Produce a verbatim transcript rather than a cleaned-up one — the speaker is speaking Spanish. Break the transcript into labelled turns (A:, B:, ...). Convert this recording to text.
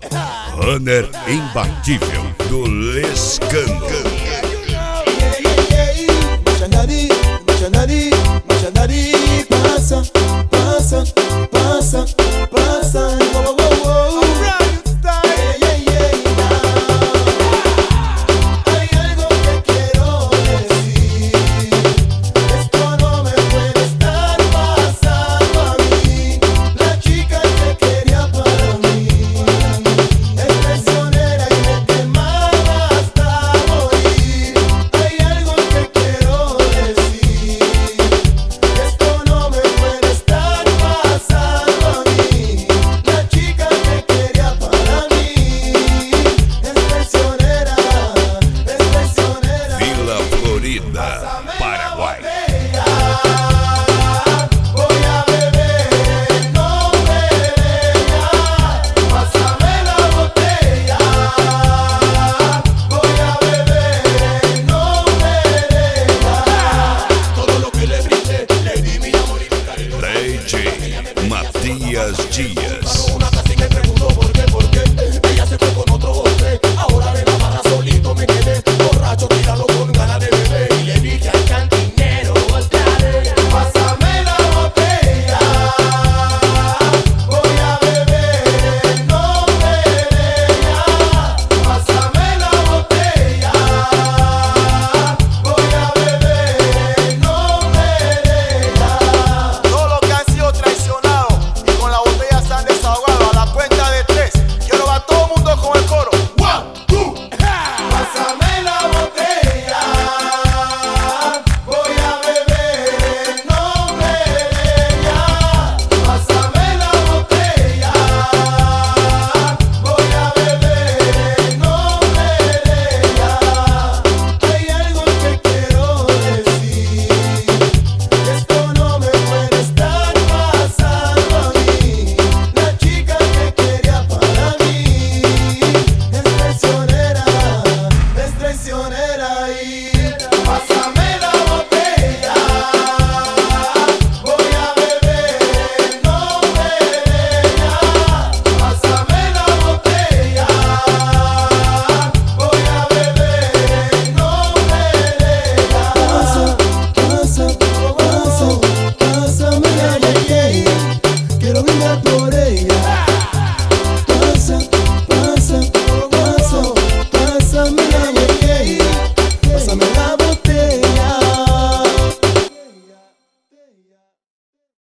A: Runner imbatível do Lescano.
B: Xanari, Xanari, Xanari, passa, passa, passa, passa. Wow, wow, wow. Hey, hey, hey, hay algo que quiero decir. Esto no me puede estar pasando a mí. La chica que quería para mí es traicionera y me quemaba hasta morir. Hay algo que quiero decir. Esto no me puede estar pasando a mí. La chica que quería para mí es traicionera, es traicionera.
A: Vila Florida, Paraguay.
B: Voy a beber, no me deja. Pásame la botella. Voy a beber, no me deja. Todo lo que le brinde, le di mi amor y mi cariño.
A: D J Matias Dias.
B: Una casi me preguntó